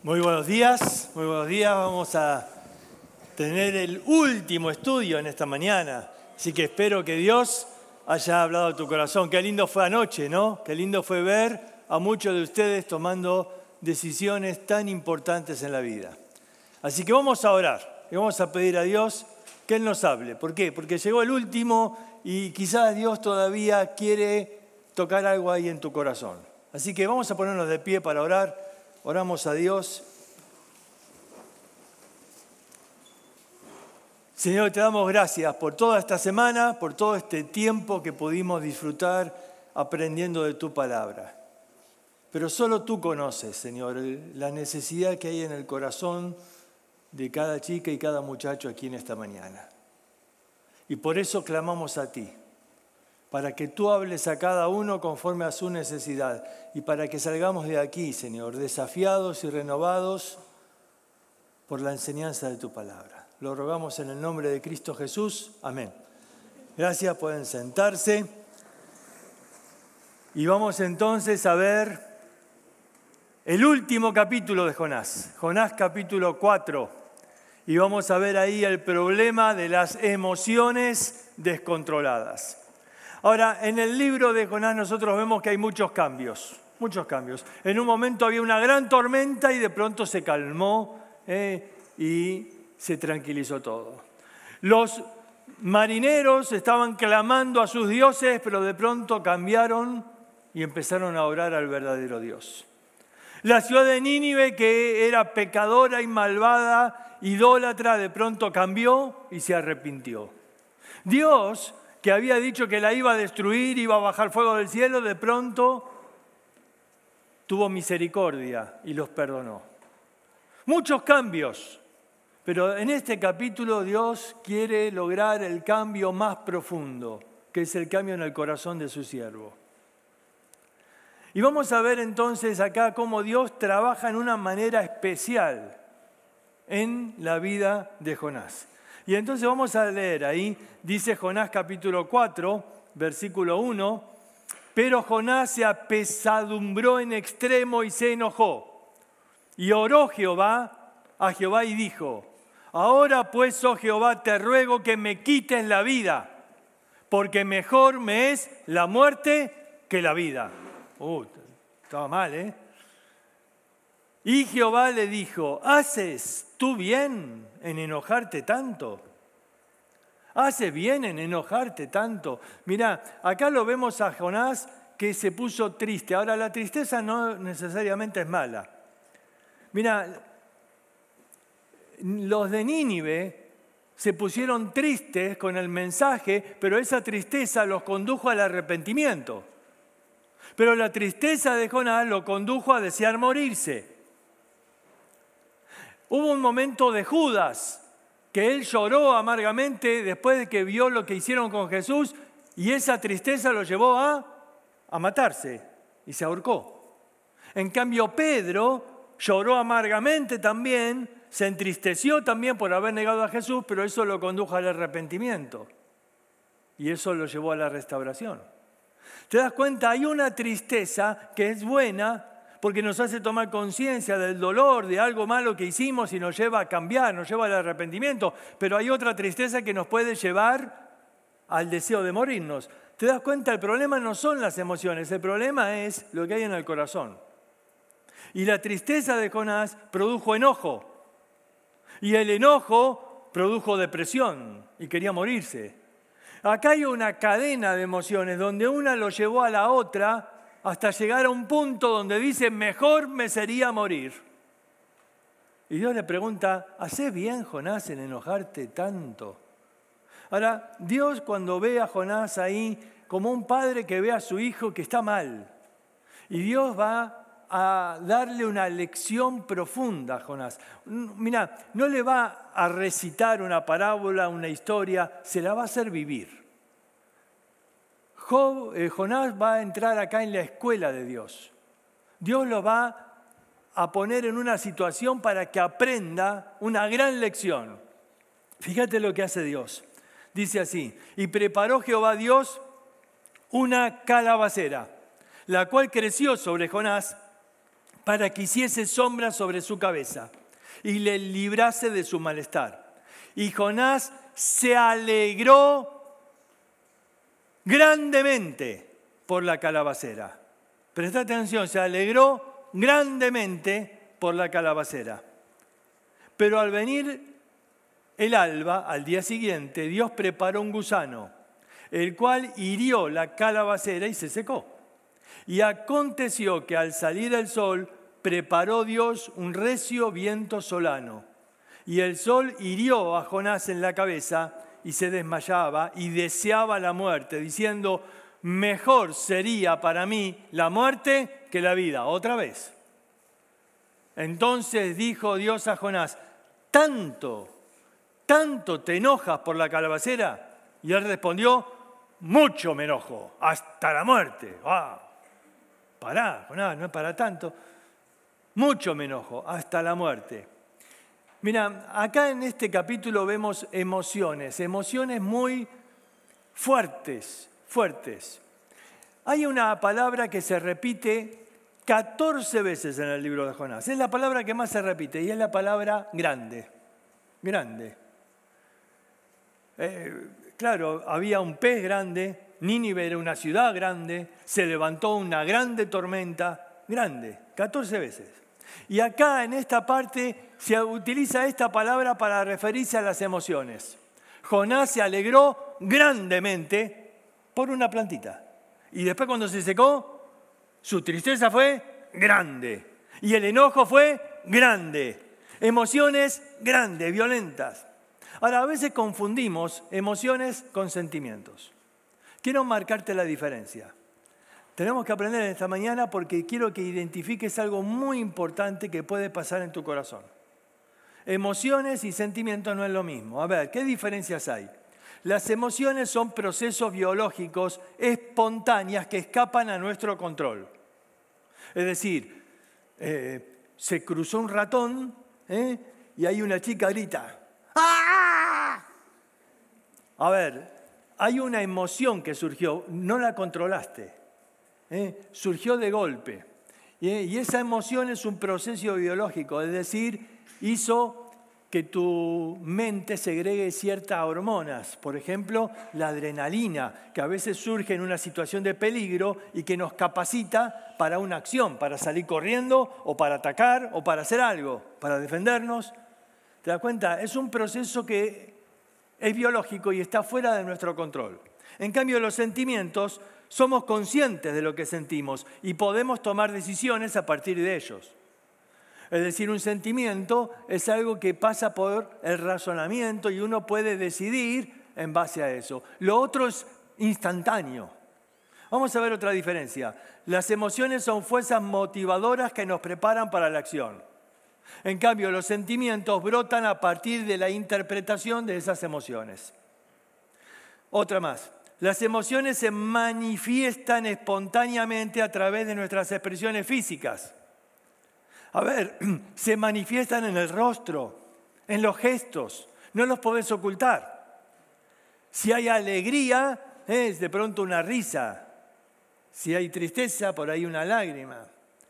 Muy buenos días. Vamos a tener el último estudio en esta mañana. Así que espero que Dios haya hablado a tu corazón. Qué lindo fue anoche, ¿no? Qué lindo fue ver a muchos de ustedes tomando decisiones tan importantes en la vida. Así que vamos a orar y vamos a pedir a Dios que Él nos hable. ¿Por qué? Porque llegó el último y quizás Dios todavía quiere tocar algo ahí en tu corazón. Así que vamos a ponernos de pie para orar. Oramos a Dios. Señor, te damos gracias por toda esta semana, por todo este tiempo que pudimos disfrutar aprendiendo de tu palabra. Pero solo tú conoces, Señor, la necesidad que hay en el corazón de cada chica y cada muchacho aquí en esta mañana. Y por eso clamamos a ti, para que tú hables a cada uno conforme a su necesidad y para que salgamos de aquí, Señor, desafiados y renovados por la enseñanza de tu palabra. Lo rogamos en el nombre de Cristo Jesús. Amén. Gracias, pueden sentarse. Y vamos entonces a ver el último capítulo de Jonás, Jonás capítulo 4. Y vamos a ver ahí el problema de las emociones descontroladas. Ahora, en el libro de Jonás nosotros vemos que hay muchos cambios. En un momento había una gran tormenta y de pronto se calmó y se tranquilizó todo. Los marineros estaban clamando a sus dioses, pero de pronto cambiaron y empezaron a orar al verdadero Dios. La ciudad de Nínive, que era pecadora y malvada, idólatra, de pronto cambió y se arrepintió. Dios, que había dicho que la iba a destruir, iba a bajar fuego del cielo, de pronto tuvo misericordia y los perdonó. Muchos cambios, pero en este capítulo Dios quiere lograr el cambio más profundo, que es el cambio en el corazón de su siervo. Y vamos a ver entonces acá cómo Dios trabaja en una manera especial en la vida de Jonás. Y entonces vamos a leer ahí, dice Jonás capítulo 4, versículo 1, pero Jonás se apesadumbró en extremo y se enojó. Y oró a Jehová y dijo, ahora pues, oh Jehová, te ruego que me quites la vida, porque mejor me es la muerte que la vida. Estaba mal, ¿eh? Y Jehová le dijo, ¿haces tú bien en enojarte tanto? ¿Haces bien en enojarte tanto? Mirá, acá lo vemos a Jonás que se puso triste. Ahora, la tristeza no necesariamente es mala. Mirá, los de Nínive se pusieron tristes con el mensaje, pero esa tristeza los condujo al arrepentimiento. Pero la tristeza de Jonás lo condujo a desear morirse. Hubo un momento de Judas, que él lloró amargamente después de que vio lo que hicieron con Jesús y esa tristeza lo llevó a matarse y se ahorcó. En cambio, Pedro lloró amargamente también, se entristeció también por haber negado a Jesús, pero eso lo condujo al arrepentimiento y eso lo llevó a la restauración. ¿Te das cuenta? Hay una tristeza que es buena, porque nos hace tomar conciencia del dolor, de algo malo que hicimos y nos lleva a cambiar, nos lleva al arrepentimiento. Pero hay otra tristeza que nos puede llevar al deseo de morirnos. ¿Te das cuenta? El problema no son las emociones, el problema es lo que hay en el corazón. Y la tristeza de Jonás produjo enojo. Y el enojo produjo depresión y quería morirse. Acá hay una cadena de emociones donde una lo llevó a la otra hasta llegar a un punto donde dice, mejor me sería morir. Y Dios le pregunta, ¿hacés bien, Jonás, en enojarte tanto? Ahora, Dios cuando ve a Jonás ahí, como un padre que ve a su hijo que está mal, y Dios va a darle una lección profunda a Jonás. Mira, no le va a recitar una parábola, una historia, se la va a hacer vivir. Jonás va a entrar acá en la escuela de Dios. Dios lo va a poner en una situación para que aprenda una gran lección. Fíjate lo que hace Dios. Dice así, y preparó Jehová Dios una calabacera, la cual creció sobre Jonás para que hiciese sombra sobre su cabeza y le librase de su malestar. Y Jonás se alegró grandemente por la calabacera. Presta atención, se alegró grandemente por la calabacera. Pero al venir el alba, al día siguiente, Dios preparó un gusano, el cual hirió la calabacera y se secó. Y aconteció que al salir el sol, preparó Dios un recio viento solano. Y el sol hirió a Jonás en la cabeza y se desmayaba y deseaba la muerte, diciendo: mejor sería para mí la muerte que la vida. Otra vez. Entonces dijo Dios a Jonás: ¿Tanto te enojas por la calabacera? Y él respondió: mucho me enojo, hasta la muerte. Pará, Jonás, no es para tanto. Mucho me enojo, hasta la muerte. Mira, acá en este capítulo vemos emociones muy fuertes. Hay una palabra que se repite 14 veces en el libro de Jonás. Es la palabra que más se repite y es la palabra grande. Grande. Claro, había un pez grande, Nínive era una ciudad grande, se levantó una grande tormenta, grande, 14 veces. Y acá en esta parte se utiliza esta palabra para referirse a las emociones. Jonás se alegró grandemente por una plantita. Y después cuando se secó, su tristeza fue grande. Y el enojo fue grande. Emociones grandes, violentas. Ahora, a veces confundimos emociones con sentimientos. Quiero marcarte la diferencia. Tenemos que aprender esta mañana porque quiero que identifiques algo muy importante que puede pasar en tu corazón. Emociones y sentimientos no es lo mismo. A ver, ¿qué diferencias hay? Las emociones son procesos biológicos espontáneos que escapan a nuestro control. Es decir, se cruzó un ratón y hay una chica grita. ¡Ah! A ver, hay una emoción que surgió, no la controlaste. Surgió de golpe. Y esa emoción es un proceso biológico, es decir, hizo que tu mente segregue ciertas hormonas. Por ejemplo, la adrenalina, que a veces surge en una situación de peligro y que nos capacita para una acción, para salir corriendo o para atacar o para hacer algo, para defendernos. ¿Te das cuenta? Es un proceso que es biológico y está fuera de nuestro control. En cambio, los sentimientos, somos conscientes de lo que sentimos y podemos tomar decisiones a partir de ellos. Es decir, un sentimiento es algo que pasa por el razonamiento y uno puede decidir en base a eso. Lo otro es instantáneo. Vamos a ver otra diferencia. Las emociones son fuerzas motivadoras que nos preparan para la acción. En cambio, los sentimientos brotan a partir de la interpretación de esas emociones. Otra más. Las emociones se manifiestan espontáneamente a través de nuestras expresiones físicas. A ver, se manifiestan en el rostro, en los gestos, no los podés ocultar. Si hay alegría, es de pronto una risa. Si hay tristeza, por ahí una lágrima.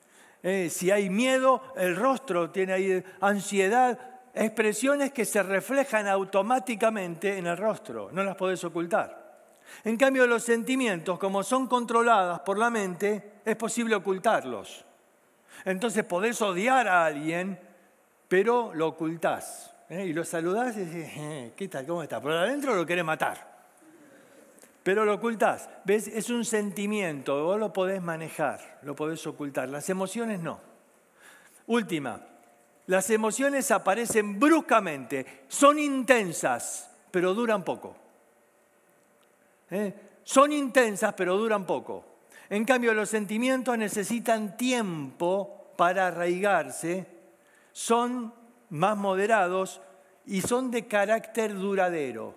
Si hay miedo, el rostro tiene ahí ansiedad, expresiones que se reflejan automáticamente en el rostro, no las podés ocultar. En cambio, los sentimientos, como son controladas por la mente, es posible ocultarlos. Entonces podés odiar a alguien, pero lo ocultás. Y lo saludás y decís, ¿qué tal? ¿Cómo está? Por adentro lo querés matar. Pero lo ocultás. ¿Ves? Es un sentimiento, vos lo podés manejar, lo podés ocultar. Las emociones no. Última, las emociones aparecen bruscamente, son intensas, pero duran poco. Son intensas, pero duran poco. En cambio, los sentimientos necesitan tiempo para arraigarse, son más moderados y son de carácter duradero.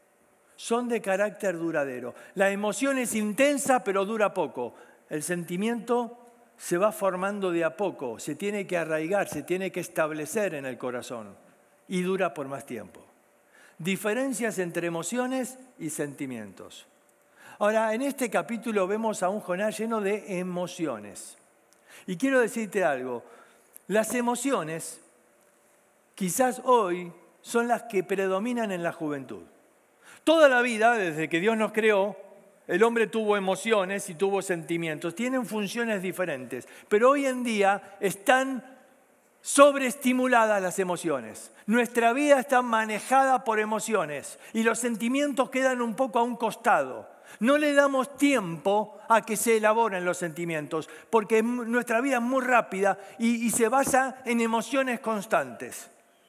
La emoción es intensa, pero dura poco. El sentimiento se va formando de a poco, se tiene que arraigar, se tiene que establecer en el corazón y dura por más tiempo. Diferencias entre emociones y sentimientos. Ahora, en este capítulo vemos a un Jonás lleno de emociones. Y quiero decirte algo, las emociones quizás hoy son las que predominan en la juventud. Toda la vida, desde que Dios nos creó, el hombre tuvo emociones y tuvo sentimientos. Tienen funciones diferentes, pero hoy en día están sobreestimuladas las emociones. Nuestra vida está manejada por emociones y los sentimientos quedan un poco a un costado. No le damos tiempo a que se elaboren los sentimientos, porque nuestra vida es muy rápida y se basa en emociones constantes.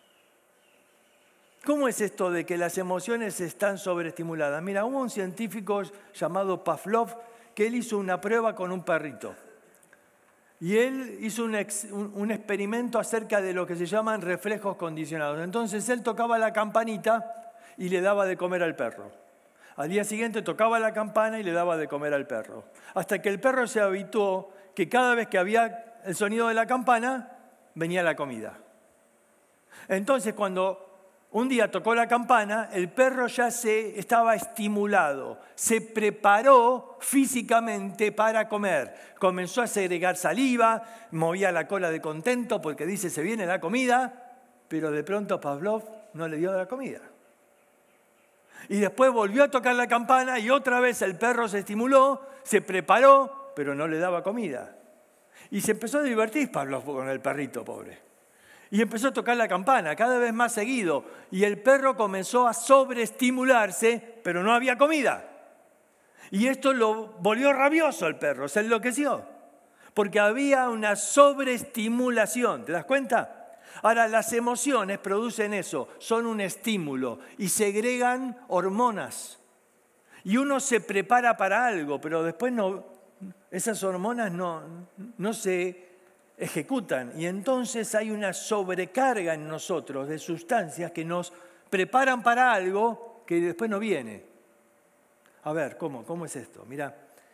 ¿Cómo es esto de que las emociones están sobreestimuladas? Mira, hubo un científico llamado Pavlov que él hizo una prueba con un perrito. Y él hizo un experimento acerca de lo que se llaman reflejos condicionados. Entonces él tocaba la campanita y le daba de comer al perro. Al día siguiente tocaba la campana y le daba de comer al perro. Hasta que el perro se habituó que cada vez que había el sonido de la campana, venía la comida. Entonces cuando un día tocó la campana, el perro ya estaba estimulado, se preparó físicamente para comer. Comenzó a segregar saliva, movía la cola de contento porque dice, se viene la comida, pero de pronto Pavlov no le dio la comida. Y después volvió a tocar la campana y otra vez el perro se estimuló, se preparó, pero no le daba comida. Y se empezó a divertir Pavlov con el perrito, pobre. Y empezó a tocar la campana cada vez más seguido. Y el perro comenzó a sobreestimularse, pero no había comida. Y esto lo volvió rabioso al perro, se enloqueció. Porque había una sobreestimulación, ¿te das cuenta? Ahora, las emociones producen eso, son un estímulo y segregan hormonas. Y uno se prepara para algo, pero después esas hormonas no se ejecutan. Y entonces hay una sobrecarga en nosotros de sustancias que nos preparan para algo que después no viene. A ver, ¿cómo es esto? Mira,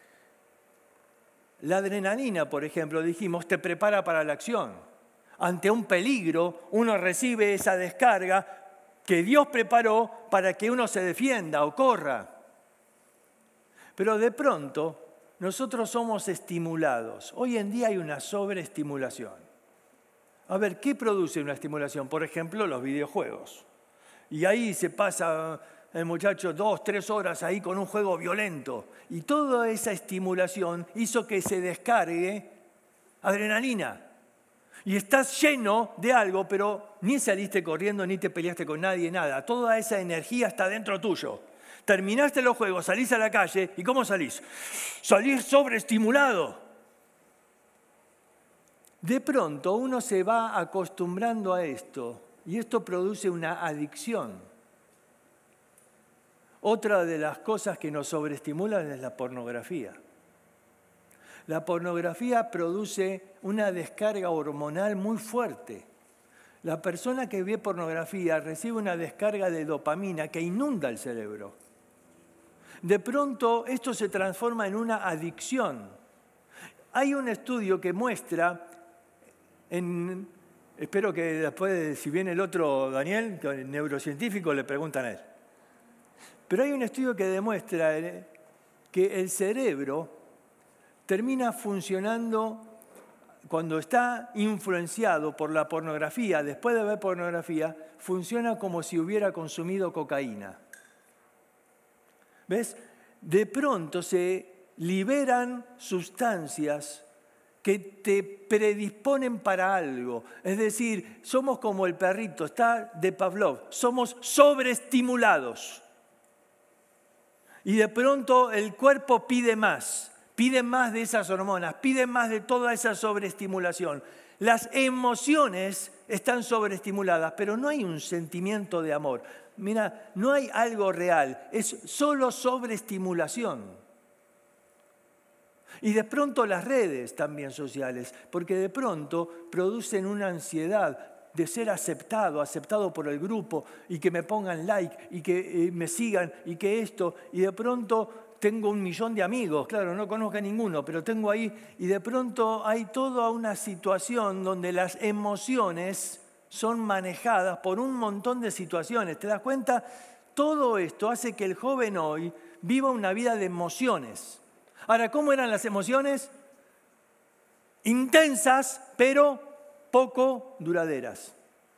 la adrenalina, por ejemplo, dijimos, te prepara para la acción. Ante un peligro, uno recibe esa descarga que Dios preparó para que uno se defienda o corra. Pero de pronto, nosotros somos estimulados. Hoy en día hay una sobreestimulación. A ver, ¿qué produce una estimulación? Por ejemplo, los videojuegos. Y ahí se pasa el muchacho 2, 3 horas ahí con un juego violento. Y toda esa estimulación hizo que se descargue adrenalina. Y estás lleno de algo, pero ni saliste corriendo, ni te peleaste con nadie, nada. Toda esa energía está dentro tuyo. Terminaste los juegos, salís a la calle, ¿y cómo salís? Salís sobreestimulado. De pronto uno se va acostumbrando a esto, y esto produce una adicción. Otra de las cosas que nos sobreestimulan es la pornografía. La pornografía produce una descarga hormonal muy fuerte. La persona que ve pornografía recibe una descarga de dopamina que inunda el cerebro. De pronto esto se transforma en una adicción. Hay un estudio que muestra, espero que después, si viene el otro Daniel, el neurocientífico, le preguntan a él. Pero hay un estudio que demuestra que el cerebro termina funcionando cuando está influenciado por la pornografía, después de ver pornografía, funciona como si hubiera consumido cocaína. ¿Ves? De pronto se liberan sustancias que te predisponen para algo. Es decir, somos como el perrito, está de Pavlov, somos sobreestimulados. Y de pronto el cuerpo pide más de esas hormonas, pide más de toda esa sobreestimulación. Las emociones están sobreestimuladas, pero no hay un sentimiento de amor. Mira, no hay algo real, es solo sobreestimulación. Y de pronto las redes también sociales, porque de pronto producen una ansiedad de ser aceptado por el grupo, y que me pongan like, y que me sigan, y que esto, y de pronto tengo 1 millón de amigos, claro, no conozco a ninguno, pero tengo ahí, y de pronto hay toda una situación donde las emociones son manejadas por un montón de situaciones. ¿Te das cuenta? Todo esto hace que el joven hoy viva una vida de emociones. Ahora, ¿cómo eran las emociones? intensas, pero poco duraderas.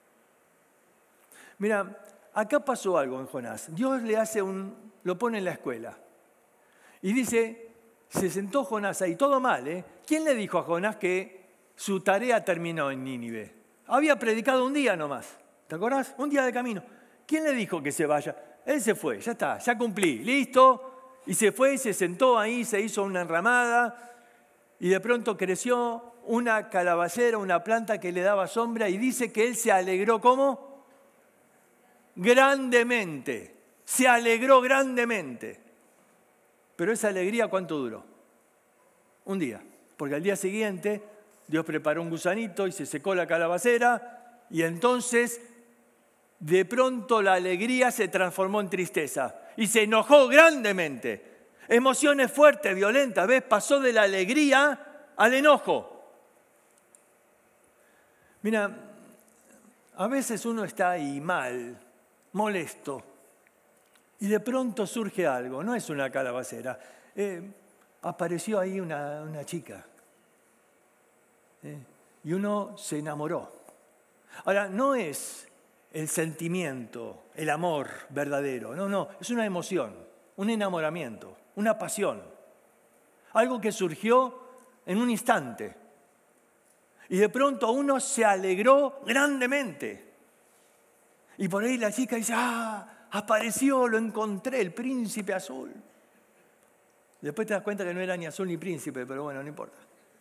Mira, acá pasó algo en Jonás. Dios lo pone en la escuela. Y dice, se sentó Jonás ahí, todo mal, ¿eh? ¿Quién le dijo a Jonás que su tarea terminó en Nínive? Había predicado un día nomás, ¿te acordás? Un día de camino. ¿Quién le dijo que se vaya? Él se fue, ya está, ya cumplí, listo. Y se fue y se sentó ahí, se hizo una enramada y de pronto creció una calabacera, una planta que le daba sombra y dice que él se alegró, ¿cómo? Grandemente, se alegró grandemente. Pero esa alegría, ¿cuánto duró? Un día, porque al día siguiente Dios preparó un gusanito y se secó la calabacera y entonces de pronto la alegría se transformó en tristeza y se enojó grandemente. Emociones fuertes, violentas, ¿ves? Pasó de la alegría al enojo. Mira, a veces uno está ahí mal, molesto, y de pronto surge algo, no es una calabacera. Apareció ahí una chica y uno se enamoró. Ahora, no es el sentimiento, el amor verdadero, no, es una emoción, un enamoramiento, una pasión, algo que surgió en un instante. Y de pronto uno se alegró grandemente. Y por ahí la chica dice, apareció, lo encontré, el príncipe azul. Después te das cuenta que no era ni azul ni príncipe, pero bueno, no importa.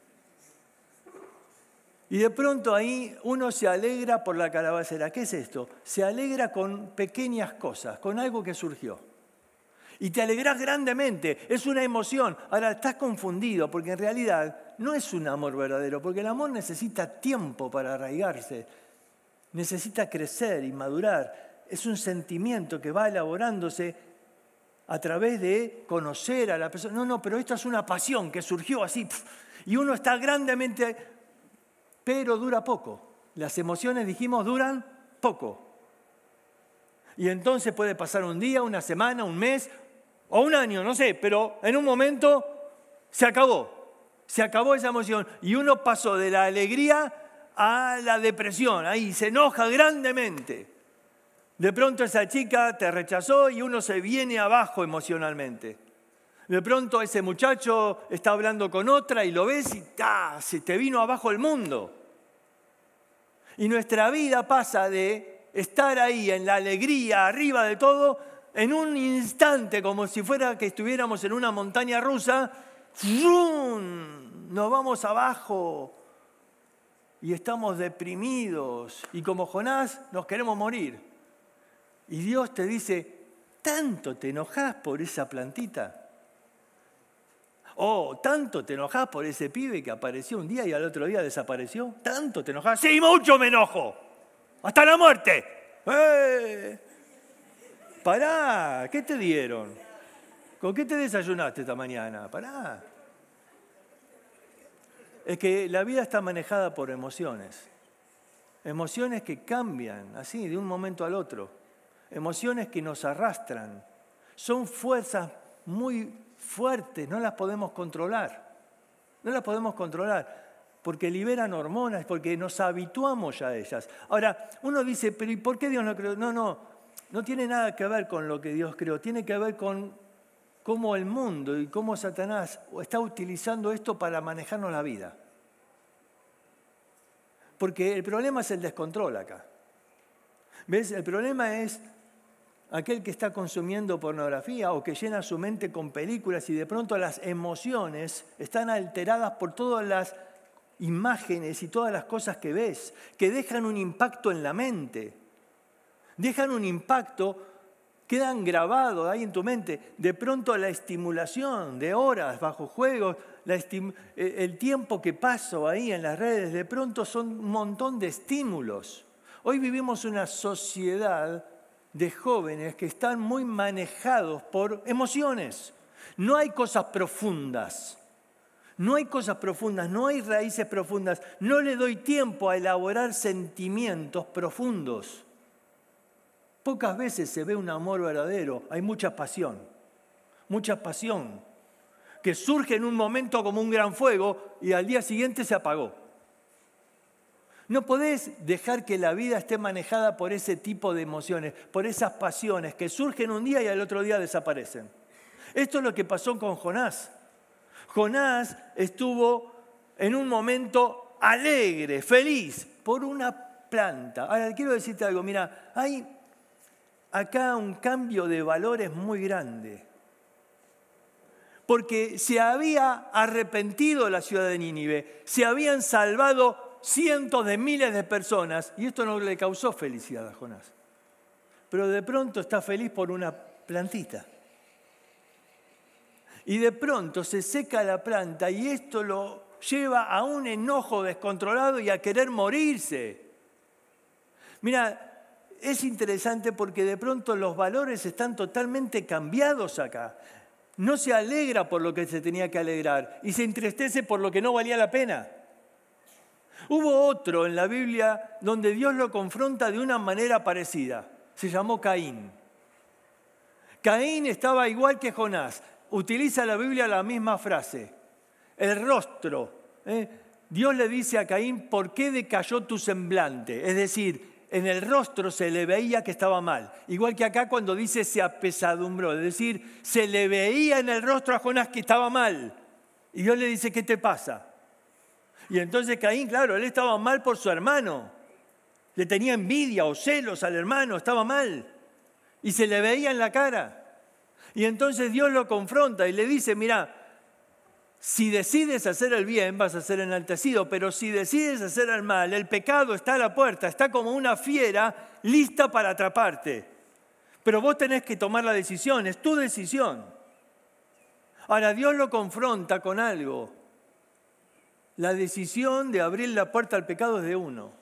Y de pronto ahí uno se alegra por la calabacera. ¿Qué es esto? Se alegra con pequeñas cosas, con algo que surgió. Y te alegras grandemente, es una emoción. Ahora, estás confundido porque en realidad no es un amor verdadero, porque el amor necesita tiempo para arraigarse, necesita crecer y madurar. Es un sentimiento que va elaborándose a través de conocer a la persona. No, pero esto es una pasión que surgió así, y uno está grandemente, pero dura poco. Las emociones, dijimos, duran poco. Y entonces puede pasar un día, una semana, un mes o un año, no sé, pero en un momento se acabó esa emoción y uno pasó de la alegría a la depresión, ahí se enoja grandemente. De pronto esa chica te rechazó y uno se viene abajo emocionalmente. De pronto ese muchacho está hablando con otra y lo ves y se te vino abajo el mundo. Y nuestra vida pasa de estar ahí en la alegría, arriba de todo, en un instante, como si fuera que estuviéramos en una montaña rusa, ¡zum!, nos vamos abajo y estamos deprimidos. Y como Jonás nos queremos morir. Y Dios te dice, ¿tanto te enojás por esa plantita? ¿O tanto te enojás por ese pibe que apareció un día y al otro día desapareció? ¿Tanto te enojás? Sí, mucho me enojo. Hasta la muerte. Pará, ¿qué te dieron? ¿Con qué te desayunaste esta mañana? Pará. Es que la vida está manejada por emociones. Emociones que cambian así de un momento al otro. Emociones que nos arrastran. Son fuerzas muy fuertes, no las podemos controlar. No las podemos controlar porque liberan hormonas, porque nos habituamos ya a ellas. Ahora, uno dice, pero ¿y por qué Dios no creó? No tiene nada que ver con lo que Dios creó. Tiene que ver con cómo el mundo y cómo Satanás está utilizando esto para manejarnos la vida. Porque el problema es el descontrol acá. ¿Ves? El problema es aquel que está consumiendo pornografía o que llena su mente con películas y de pronto las emociones están alteradas por todas las imágenes y todas las cosas que ves, que dejan un impacto en la mente. Dejan un impacto, quedan grabados ahí en tu mente. De pronto la estimulación de horas bajo juegos, el tiempo que paso ahí en las redes, de pronto son un montón de estímulos. Hoy vivimos una sociedad de jóvenes que están muy manejados por emociones. No hay cosas profundas. No hay cosas profundas, no hay raíces profundas. No le doy tiempo a elaborar sentimientos profundos. Pocas veces se ve un amor verdadero, hay mucha pasión. que surge en un momento como un gran fuego y al día siguiente se apagó. No podés dejar que la vida esté manejada por ese tipo de emociones, por esas pasiones que surgen un día y al otro día desaparecen. Esto es lo que pasó con Jonás. Jonás estuvo en un momento alegre, feliz, por una planta. Ahora, quiero decirte algo, mira, hay acá un cambio de valores muy grande. Porque se había arrepentido la ciudad de Nínive, se habían salvado cientos de miles de personas y esto no le causó felicidad a Jonás. Pero de pronto está feliz por una plantita. Y de pronto se seca la planta y esto lo lleva a un enojo descontrolado y a querer morirse. Mira, es interesante porque de pronto los valores están totalmente cambiados acá. No se alegra por lo que se tenía que alegrar y se entristece por lo que no valía la pena. Hubo otro en la Biblia donde Dios lo confronta de una manera parecida. Se llamó Caín. Caín estaba igual que Jonás. Utiliza la Biblia la misma frase. El rostro. Dios le dice a Caín, ¿por qué decayó tu semblante? Es decir, en el rostro se le veía que estaba mal. Igual que acá cuando dice se apesadumbró. Es decir, se le veía en el rostro a Jonás que estaba mal. Y Dios le dice, ¿qué te pasa? Y entonces Caín, claro, él estaba mal por su hermano. Le tenía envidia o celos al hermano, estaba mal. Y se le veía en la cara. Y entonces Dios lo confronta y le dice, mira, si decides hacer el bien vas a ser enaltecido, pero si decides hacer el mal, el pecado está a la puerta, está como una fiera lista para atraparte. Pero vos tenés que tomar la decisión, es tu decisión. Ahora Dios lo confronta con algo. La decisión de abrir la puerta al pecado es de uno.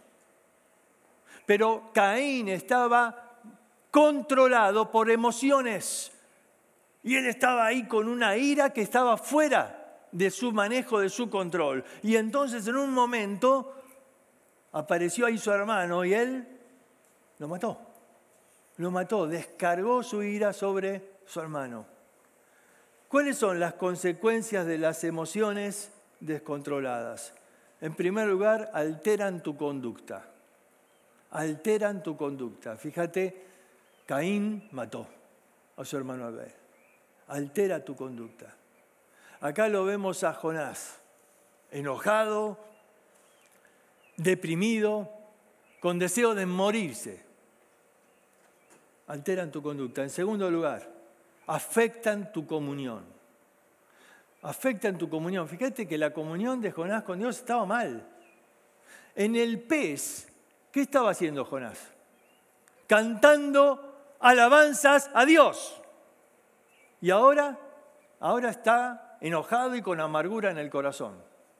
Pero Caín estaba controlado por emociones. Y él estaba ahí con una ira que estaba fuera de su manejo, de su control. Y entonces en un momento apareció ahí su hermano y él lo mató. Lo mató, descargó su ira sobre su hermano. ¿Cuáles son las consecuencias de las emociones descontroladas? En primer lugar, alteran tu conducta. Alteran tu conducta. Fíjate, Caín mató a su hermano Abel. Altera tu conducta. Acá lo vemos a Jonás, enojado, deprimido, con deseo de morirse. Alteran tu conducta. En segundo lugar, afectan tu comunión. Afectan tu comunión. Fíjate que la comunión de Jonás con Dios estaba mal. En el pez, ¿qué estaba haciendo Jonás? Cantando alabanzas a Dios. Y ahora está enojado y con amargura en el corazón.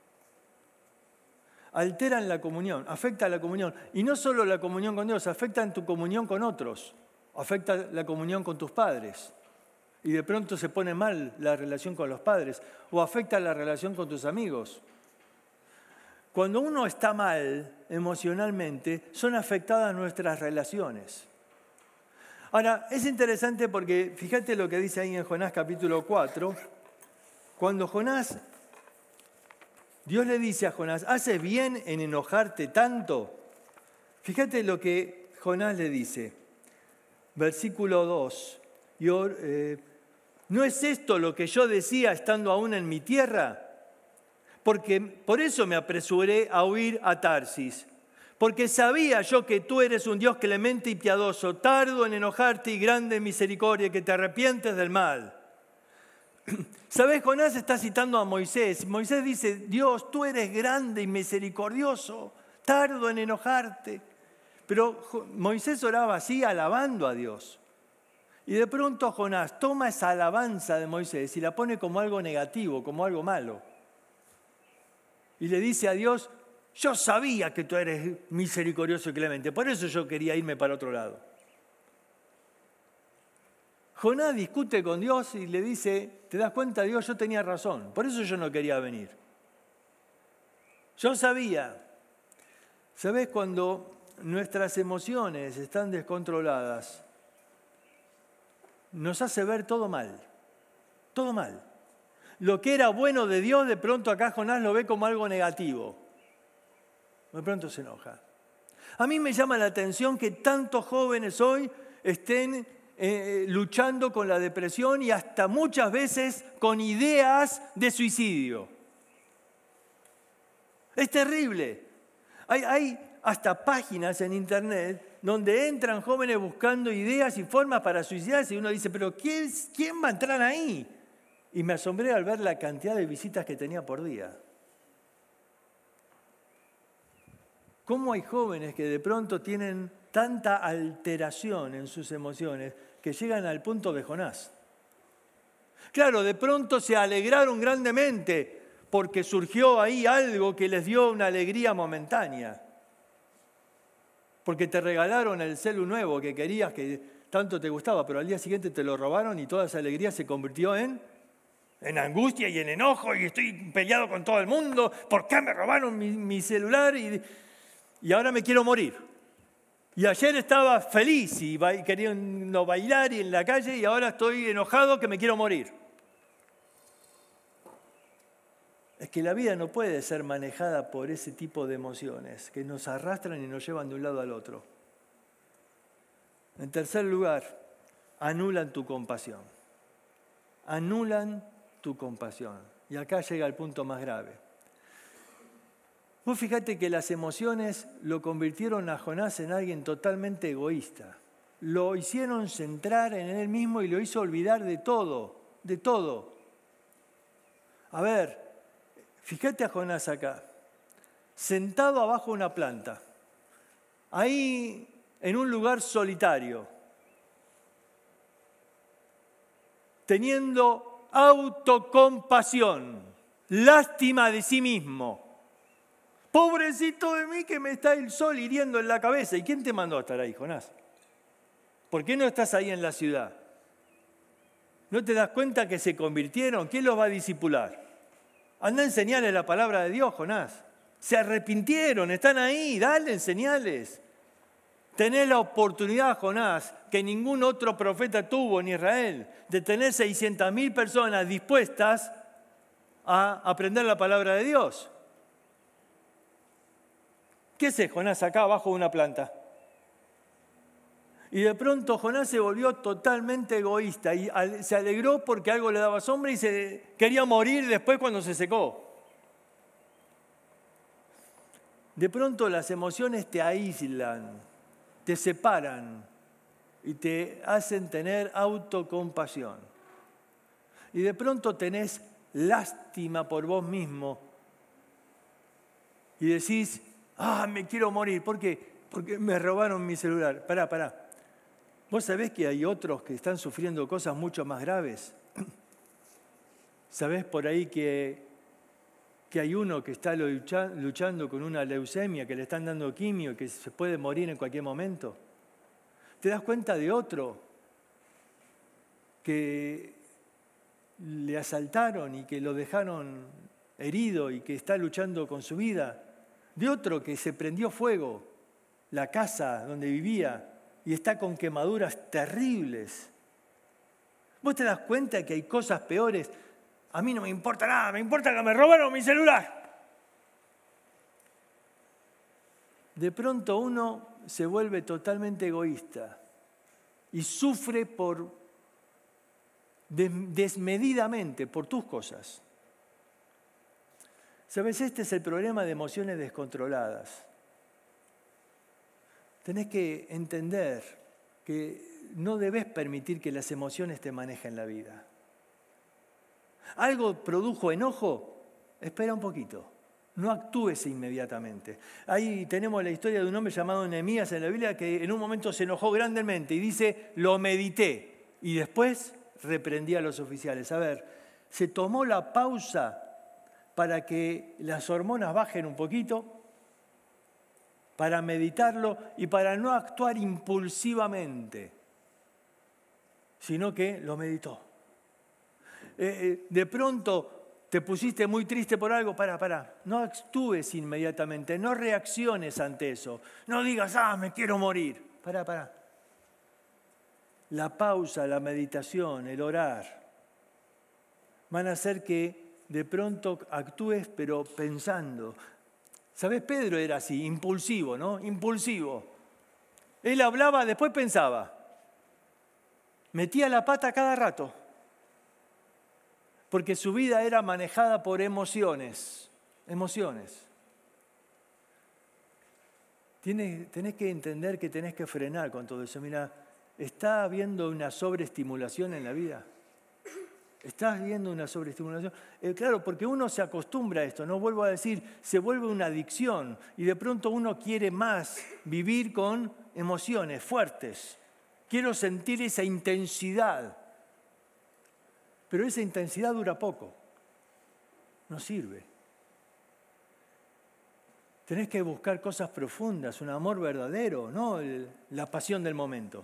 Alteran la comunión, afecta la comunión. Y no solo la comunión con Dios, afectan tu comunión con otros. Afecta la comunión con tus padres. Y de pronto se pone mal la relación con los padres. O afecta la relación con tus amigos. Cuando uno está mal emocionalmente, son afectadas nuestras relaciones. Ahora, es interesante porque fíjate lo que dice ahí en Jonás capítulo 4. Cuando Dios le dice a Jonás, ¿haces bien en enojarte tanto? Fíjate lo que Jonás le dice. Versículo 2. ¿No es esto lo que yo decía estando aún en mi tierra? Porque por eso me apresuré a huir a Tarsis. Porque sabía yo que tú eres un Dios clemente y piadoso, tardo en enojarte y grande en misericordia, que te arrepientes del mal. ¿Sabés? Jonás está citando a Moisés. Moisés dice, Dios, tú eres grande y misericordioso, tardo en enojarte. Pero Moisés oraba así, alabando a Dios. Y de pronto Jonás toma esa alabanza de Moisés y la pone como algo negativo, como algo malo. Y le dice a Dios, yo sabía que tú eres misericordioso y clemente, por eso yo quería irme para otro lado. Jonás discute con Dios y le dice, ¿te das cuenta, Dios? Yo tenía razón, por eso yo no quería venir. Yo sabía. ¿Sabés? Cuando nuestras emociones están descontroladas, nos hace ver todo mal, todo mal. lo que era bueno de Dios, de pronto acá Jonás lo ve como algo negativo. De pronto se enoja. A mí me llama la atención que tantos jóvenes hoy estén luchando con la depresión y hasta muchas veces con ideas de suicidio. Es terrible. Hay hasta páginas en internet donde entran jóvenes buscando ideas y formas para suicidarse y uno dice, pero ¿quién va a entrar ahí? Y me asombré al ver la cantidad de visitas que tenía por día. ¿Cómo hay jóvenes que de pronto tienen tanta alteración en sus emociones que llegan al punto de Jonás? Claro, de pronto se alegraron grandemente porque surgió ahí algo que les dio una alegría momentánea. Porque te regalaron el celu nuevo que querías, que tanto te gustaba, pero al día siguiente te lo robaron y toda esa alegría se convirtió en angustia y en enojo y estoy peleado con todo el mundo. ¿Por qué me robaron mi celular? Y ahora me quiero morir. Y ayer estaba feliz y queriendo bailar y en la calle y ahora estoy enojado que me quiero morir. Es que la vida no puede ser manejada por ese tipo de emociones que nos arrastran y nos llevan de un lado al otro. En tercer lugar, anulan tu compasión. Anulan tu compasión. Y acá llega el punto más grave. Vos fíjate que las emociones lo convirtieron a Jonás en alguien totalmente egoísta. Lo hicieron centrar en él mismo y lo hizo olvidar de todo, de todo. A ver, fíjate a Jonás acá, sentado abajo de una planta, ahí en un lugar solitario, teniendo autocompasión, lástima de sí mismo. Pobrecito de mí que me está el sol hiriendo en la cabeza. ¿Y quién te mandó a estar ahí, Jonás? ¿Por qué no estás ahí en la ciudad? ¿No te das cuenta que se convirtieron? ¿Quién los va a discipular? Anda a enseñarles la palabra de Dios, Jonás. Se arrepintieron, están ahí, dale, enseñales. Tenés la oportunidad, Jonás, que ningún otro profeta tuvo en Israel, de tener 600.000 personas dispuestas a aprender la palabra de Dios. ¿Qué hace Jonás acá abajo de una planta? Y de pronto Jonás se volvió totalmente egoísta y se alegró porque algo le daba sombra y se quería morir después cuando se secó. De pronto las emociones te aíslan, te separan y te hacen tener autocompasión. Y de pronto tenés lástima por vos mismo y decís, me quiero morir. ¿Por qué? Porque me robaron mi celular. Pará. ¿Vos sabés que hay otros que están sufriendo cosas mucho más graves? ¿Sabés por ahí que hay uno que está luchando con una leucemia, que le están dando quimio, que se puede morir en cualquier momento? ¿Te das cuenta de otro que le asaltaron y que lo dejaron herido y que está luchando con su vida? De otro que se prendió fuego la casa donde vivía y está con quemaduras terribles. ¿Vos te das cuenta que hay cosas peores? A mí no me importa nada, me importa que me robaron mi celular. De pronto uno se vuelve totalmente egoísta y sufre desmedidamente por tus cosas. ¿Sabes? Este es el problema de emociones descontroladas. Tenés que entender que no debes permitir que las emociones te manejen la vida. ¿Algo produjo enojo? Espera un poquito. No actúes inmediatamente. Ahí tenemos la historia de un hombre llamado Nehemías en la Biblia que en un momento se enojó grandemente y dice, lo medité. Y después reprendía a los oficiales. A ver, se tomó la pausa para que las hormonas bajen un poquito, para meditarlo y para no actuar impulsivamente, sino que lo meditó. De pronto te pusiste muy triste por algo, pará. No actúes inmediatamente, no reacciones ante eso. No digas, me quiero morir. Pará. La pausa, la meditación, el orar, van a hacer que de pronto actúes, pero pensando. ¿Sabés? Pedro era así, impulsivo, ¿no? Impulsivo. Él hablaba, después pensaba. Metía la pata cada rato. Porque su vida era manejada por emociones. Emociones. Tenés que entender que tenés que frenar con todo eso. Mira, ¿está habiendo una sobreestimulación en la vida? ¿Estás viendo una sobreestimulación? Claro, porque uno se acostumbra a esto, no vuelvo a decir, se vuelve una adicción y de pronto uno quiere más vivir con emociones fuertes. Quiero sentir esa intensidad, pero esa intensidad dura poco, no sirve. Tenés que buscar cosas profundas, un amor verdadero, no la pasión del momento.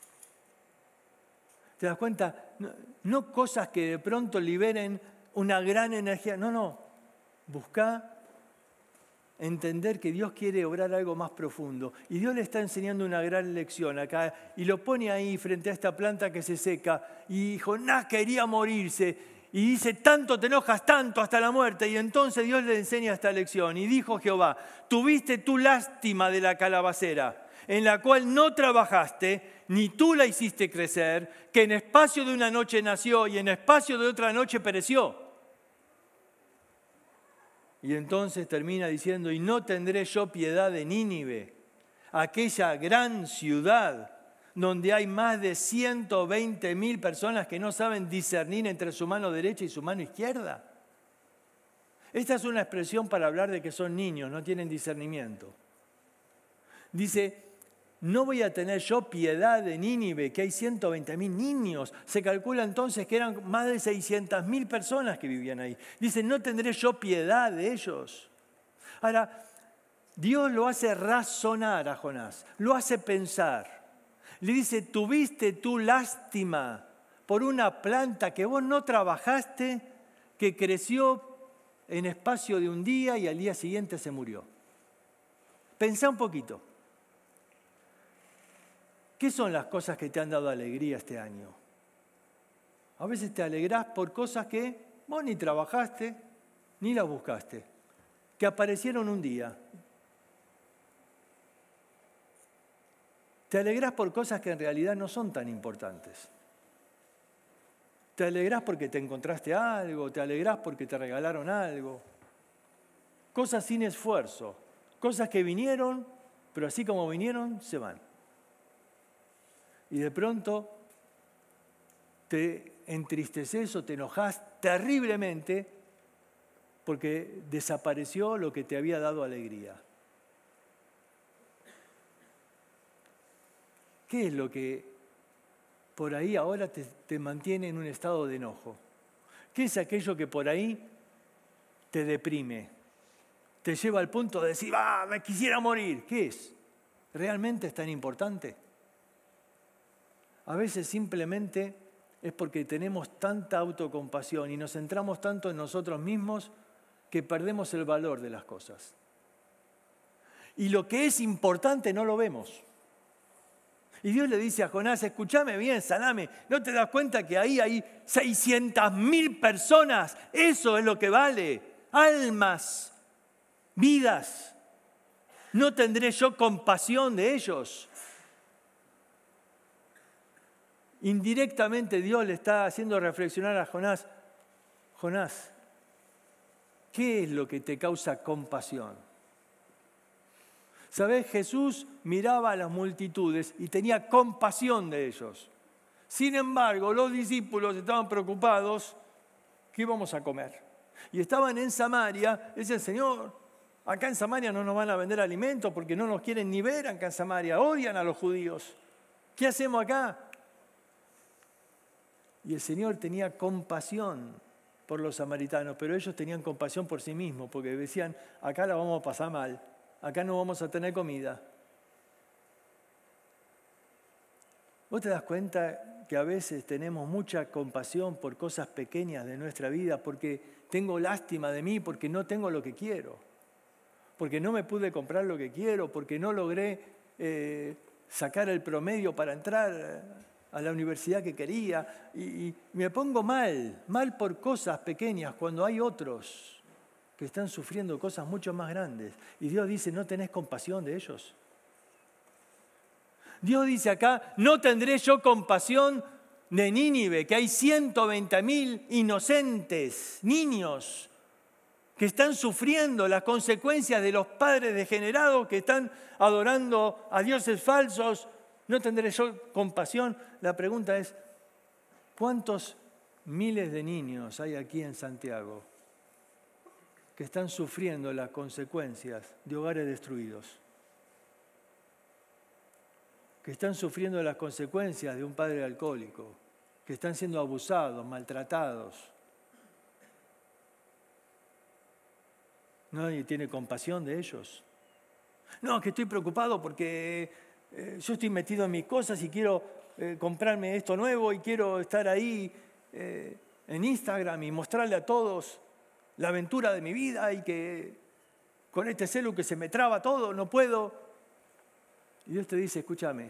¿Te das cuenta? No cosas que de pronto liberen una gran energía. No. Busca entender que Dios quiere obrar algo más profundo. Y Dios le está enseñando una gran lección acá. Y lo pone ahí frente a esta planta que se seca. Y Jonás quería morirse. Y dice, tanto te enojas, tanto hasta la muerte. Y entonces Dios le enseña esta lección. Y dijo Jehová, tuviste tú lástima de la calabacera, en la cual no trabajaste, ni tú la hiciste crecer, que en espacio de una noche nació y en espacio de otra noche pereció. Y entonces termina diciendo, y no tendré yo piedad de Nínive, aquella gran ciudad donde hay más de 120.000 personas que no saben discernir entre su mano derecha y su mano izquierda. Esta es una expresión para hablar de que son niños, no tienen discernimiento. Dice, no voy a tener yo piedad de Nínive, que hay 120.000 niños. Se calcula entonces que eran más de 600.000 personas que vivían ahí. Dice, no tendré yo piedad de ellos. Ahora, Dios lo hace razonar a Jonás, lo hace pensar. Le dice, tuviste tú lástima por una planta que vos no trabajaste, que creció en espacio de un día y al día siguiente se murió. Pensá un poquito. ¿Qué son las cosas que te han dado alegría este año? A veces te alegrás por cosas que vos ni trabajaste, ni las buscaste, que aparecieron un día. Te alegrás por cosas que en realidad no son tan importantes. Te alegrás porque te encontraste algo, te alegrás porque te regalaron algo. Cosas sin esfuerzo, cosas que vinieron, pero así como vinieron, se van. Y de pronto te entristeces o te enojás terriblemente porque desapareció lo que te había dado alegría. ¿Qué es lo que por ahí ahora te mantiene en un estado de enojo? ¿Qué es aquello que por ahí te deprime? Te lleva al punto de decir, me quisiera morir. ¿Qué es? ¿Realmente es tan importante? A veces simplemente es porque tenemos tanta autocompasión y nos centramos tanto en nosotros mismos que perdemos el valor de las cosas. Y lo que es importante no lo vemos. Y Dios le dice a Jonás, escúchame bien, saname, ¿no te das cuenta que ahí hay 600.000 personas? Eso es lo que vale, almas, vidas. ¿No tendré yo compasión de ellos? Indirectamente Dios le está haciendo reflexionar a Jonás, Jonás, ¿qué es lo que te causa compasión? ¿Sabés? Jesús miraba a las multitudes y tenía compasión de ellos. Sin embargo, los discípulos estaban preocupados, ¿qué íbamos a comer? Y estaban en Samaria, decían, Señor, acá en Samaria no nos van a vender alimentos porque no nos quieren ni ver acá en Samaria, odian a los judíos. ¿Qué hacemos acá? Y el Señor tenía compasión por los samaritanos, pero ellos tenían compasión por sí mismos, porque decían, acá la vamos a pasar mal, acá no vamos a tener comida. ¿Vos te das cuenta que a veces tenemos mucha compasión por cosas pequeñas de nuestra vida, porque tengo lástima de mí, porque no tengo lo que quiero, porque no me pude comprar lo que quiero, porque no logré sacar el promedio para entrar a la universidad que quería y me pongo mal por cosas pequeñas cuando hay otros que están sufriendo cosas mucho más grandes. Y Dios dice, ¿no tenés compasión de ellos? Dios dice acá, ¿no tendré yo compasión de Nínive, que hay 120.000 inocentes, niños, que están sufriendo las consecuencias de los padres degenerados que están adorando a dioses falsos? ¿No tendré yo compasión? La pregunta es, ¿cuántos miles de niños hay aquí en Santiago que están sufriendo las consecuencias de hogares destruidos? Que están sufriendo las consecuencias de un padre alcohólico, que están siendo abusados, maltratados. ¿Nadie tiene compasión de ellos? No, que estoy preocupado porque yo estoy metido en mis cosas y quiero comprarme esto nuevo y quiero estar ahí en Instagram y mostrarle a todos la aventura de mi vida y que con este celu que se me traba todo, no puedo. Y Dios te dice, escúchame,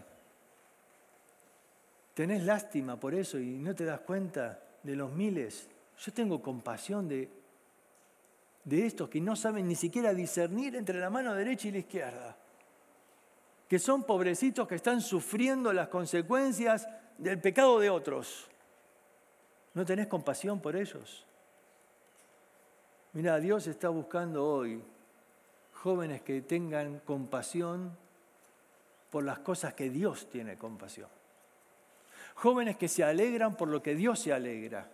tenés lástima por eso y no te das cuenta de los miles. Yo tengo compasión de estos que no saben ni siquiera discernir entre la mano derecha y la izquierda, que son pobrecitos que están sufriendo las consecuencias del pecado de otros. ¿No tenés compasión por ellos? Mirá, Dios está buscando hoy jóvenes que tengan compasión por las cosas que Dios tiene compasión. Jóvenes que se alegran por lo que Dios se alegra.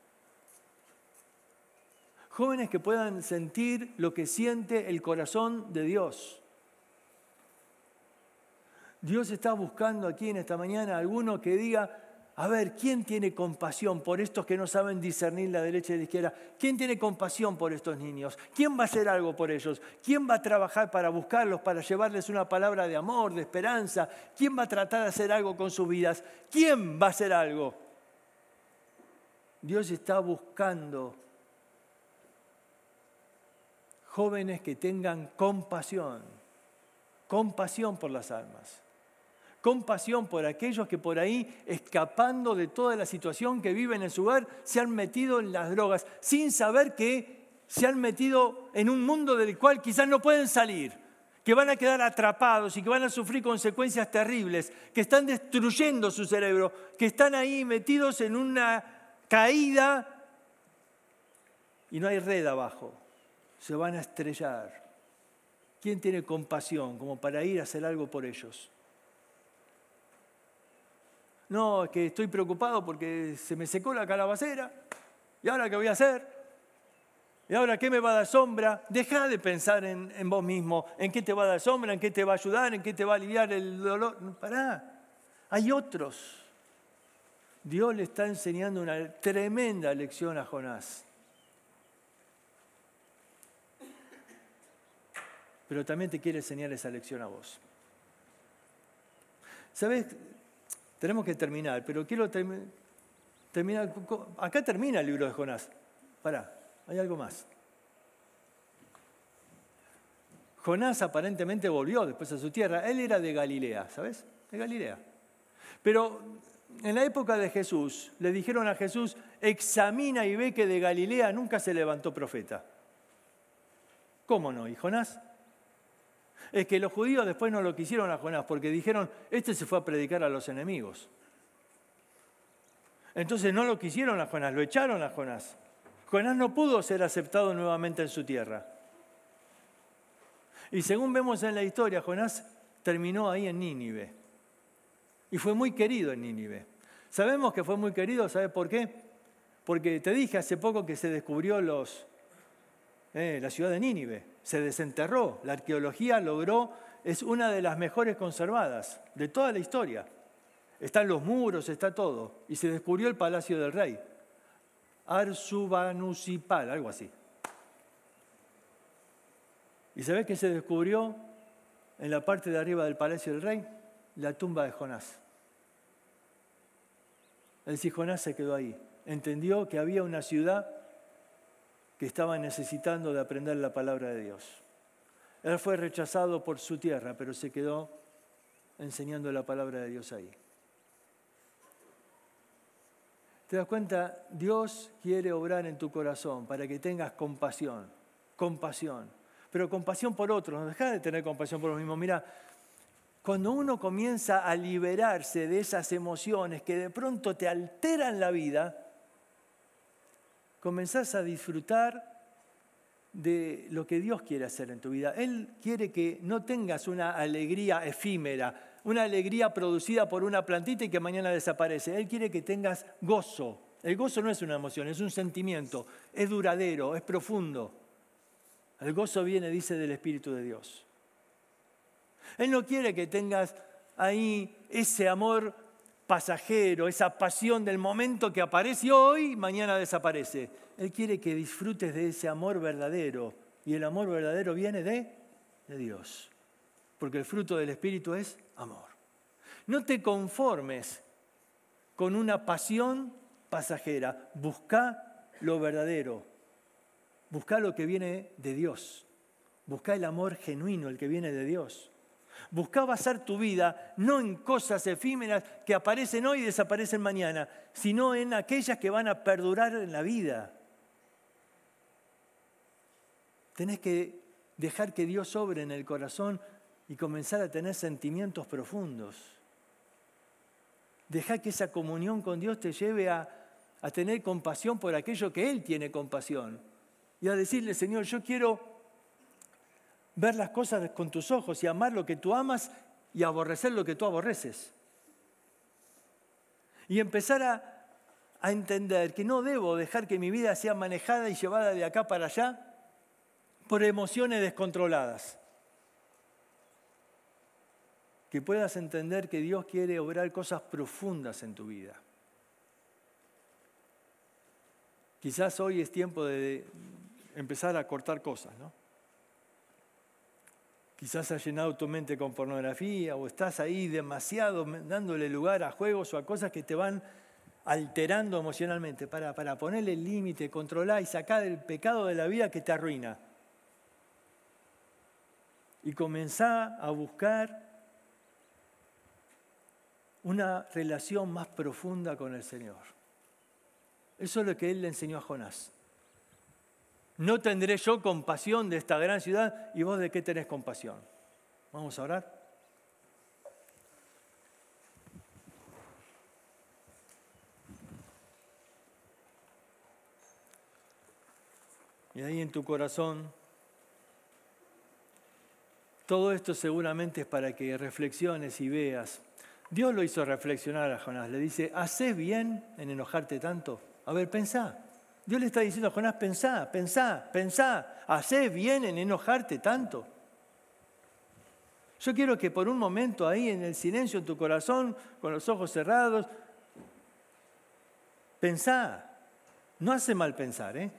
Jóvenes que puedan sentir lo que siente el corazón de Dios. Dios está buscando aquí en esta mañana a alguno que diga, a ver, ¿quién tiene compasión por estos que no saben discernir la derecha y la izquierda? ¿Quién tiene compasión por estos niños? ¿Quién va a hacer algo por ellos? ¿Quién va a trabajar para buscarlos, para llevarles una palabra de amor, de esperanza? ¿Quién va a tratar de hacer algo con sus vidas? ¿Quién va a hacer algo? Dios está buscando jóvenes que tengan compasión por las almas. Compasión por aquellos que por ahí, escapando de toda la situación que viven en su hogar, se han metido en las drogas, sin saber que se han metido en un mundo del cual quizás no pueden salir, que van a quedar atrapados y que van a sufrir consecuencias terribles, que están destruyendo su cerebro, que están ahí metidos en una caída y no hay red abajo, se van a estrellar. ¿Quién tiene compasión como para ir a hacer algo por ellos? No, es que estoy preocupado porque se me secó la calabacera. ¿Y ahora qué voy a hacer? ¿Y ahora qué me va a dar sombra? Deja de pensar en vos mismo, en qué te va a dar sombra, en qué te va a ayudar, en qué te va a aliviar el dolor. No, pará, hay otros. Dios le está enseñando una tremenda lección a Jonás. Pero también te quiere enseñar esa lección a vos. ¿Sabes? Tenemos que terminar, pero quiero terminar. Acá termina el libro de Jonás. Pará, hay algo más. Jonás aparentemente volvió después a su tierra. Él era de Galilea, ¿sabes? De Galilea. Pero en la época de Jesús, le dijeron a Jesús, examina y ve que de Galilea nunca se levantó profeta. ¿Cómo no? ¿Y Jonás? Es que los judíos después no lo quisieron a Jonás porque dijeron, este se fue a predicar a los enemigos. Entonces no lo quisieron a Jonás, lo echaron a Jonás. Jonás no pudo ser aceptado nuevamente en su tierra. Y según vemos en la historia, Jonás terminó ahí en Nínive. Y fue muy querido en Nínive. Sabemos que fue muy querido, ¿sabes por qué? Porque te dije hace poco que se descubrió la ciudad de Nínive. Se desenterró. La arqueología es una de las mejores conservadas de toda la historia. Están los muros, está todo. Y se descubrió el palacio del rey. Arsubanusipal, algo así. ¿Y sabés qué se descubrió en la parte de arriba del palacio del rey? La tumba de Jonás. Es decir, Jonás se quedó ahí. Entendió que había una ciudad que estaba necesitando de aprender la palabra de Dios. Él fue rechazado por su tierra, pero se quedó enseñando la palabra de Dios ahí. ¿Te das cuenta? Dios quiere obrar en tu corazón para que tengas compasión. Pero compasión por otros, no deja de tener compasión por los mismos. Mira, cuando uno comienza a liberarse de esas emociones que de pronto te alteran la vida, comenzás a disfrutar de lo que Dios quiere hacer en tu vida. Él quiere que no tengas una alegría efímera, una alegría producida por una plantita y que mañana desaparece. Él quiere que tengas gozo. El gozo no es una emoción, es un sentimiento, es duradero, es profundo. El gozo viene, dice, del Espíritu de Dios. Él no quiere que tengas ahí ese amor pasajero, esa pasión del momento que aparece hoy y mañana desaparece. Él quiere que disfrutes de ese amor verdadero. Y el amor verdadero viene de Dios. Porque el fruto del Espíritu es amor. No te conformes con una pasión pasajera. Busca lo verdadero. Busca lo que viene de Dios. Busca el amor genuino, el que viene de Dios. Busca basar tu vida no en cosas efímeras que aparecen hoy y desaparecen mañana, sino en aquellas que van a perdurar en la vida. Tenés que dejar que Dios obre en el corazón y comenzar a tener sentimientos profundos. Deja que esa comunión con Dios te lleve a tener compasión por aquello que Él tiene compasión. Y a decirle, Señor, yo quiero ver las cosas con tus ojos y amar lo que tú amas y aborrecer lo que tú aborreces. Y empezar a entender que no debo dejar que mi vida sea manejada y llevada de acá para allá por emociones descontroladas. Que puedas entender que Dios quiere obrar cosas profundas en tu vida. Quizás hoy es tiempo de empezar a cortar cosas, ¿no? Quizás has llenado tu mente con pornografía o estás ahí demasiado dándole lugar a juegos o a cosas que te van alterando emocionalmente. Para ponerle límite, controlar y sacar el pecado de la vida que te arruina. Y comenzá a buscar una relación más profunda con el Señor. Eso es lo que Él le enseñó a Jonás. No tendré yo compasión de esta gran ciudad, ¿y vos de qué tenés compasión? Vamos a orar. Y ahí en tu corazón, todo esto seguramente es para que reflexiones y veas. Dios lo hizo reflexionar a Jonás. Le dice, ¿hacés bien en enojarte tanto? A ver, pensá. Dios le está diciendo a Jonás, pensá. ¿Hacés bien en enojarte tanto? Yo quiero que por un momento ahí en el silencio en tu corazón, con los ojos cerrados, pensá. No hace mal pensar, ¿eh?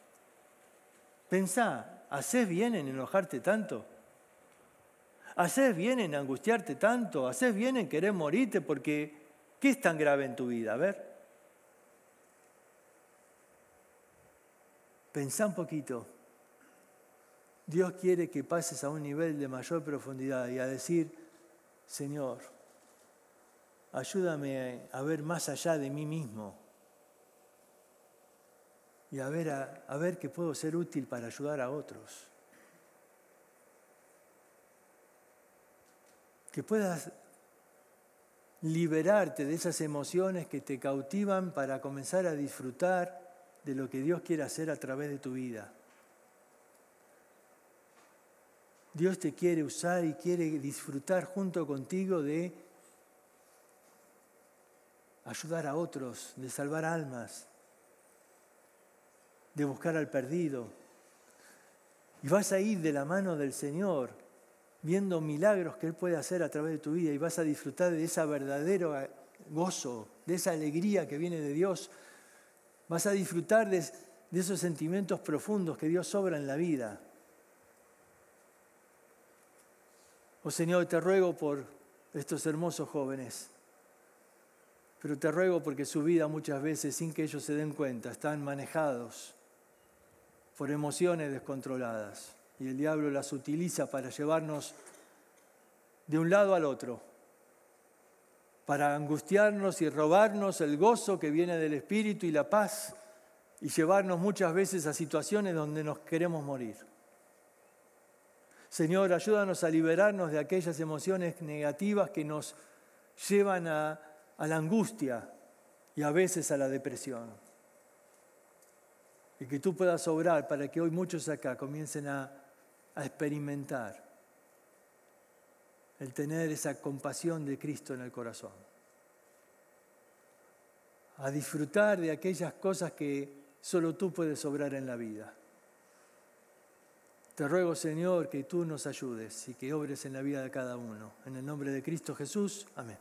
Pensá, ¿hacés bien en enojarte tanto? ¿Hacés bien en angustiarte tanto? ¿Hacés bien en querer morirte? Porque, ¿qué es tan grave en tu vida? A ver. Pensá un poquito. Dios quiere que pases a un nivel de mayor profundidad y a decir, Señor, ayúdame a ver más allá de mí mismo y a ver que puedo ser útil para ayudar a otros. Que puedas liberarte de esas emociones que te cautivan para comenzar a disfrutar de lo que Dios quiere hacer a través de tu vida. Dios te quiere usar y quiere disfrutar junto contigo de ayudar a otros, de salvar almas, de buscar al perdido. Y vas a ir de la mano del Señor, viendo milagros que Él puede hacer a través de tu vida y vas a disfrutar de ese verdadero gozo, de esa alegría que viene de Dios. Vas a disfrutar de esos sentimientos profundos que Dios obra en la vida. Oh Señor, te ruego por estos hermosos jóvenes, pero te ruego porque su vida muchas veces, sin que ellos se den cuenta, están manejados por emociones descontroladas y el diablo las utiliza para llevarnos de un lado al otro. para angustiarnos y robarnos el gozo que viene del Espíritu y la paz y llevarnos muchas veces a situaciones donde nos queremos morir. Señor, ayúdanos a liberarnos de aquellas emociones negativas que nos llevan a la angustia y a veces a la depresión. Y que tú puedas obrar para que hoy muchos acá comiencen a experimentar el tener esa compasión de Cristo en el corazón. A disfrutar de aquellas cosas que solo tú puedes obrar en la vida. Te ruego, Señor, que tú nos ayudes y que obres en la vida de cada uno. En el nombre de Cristo Jesús. Amén.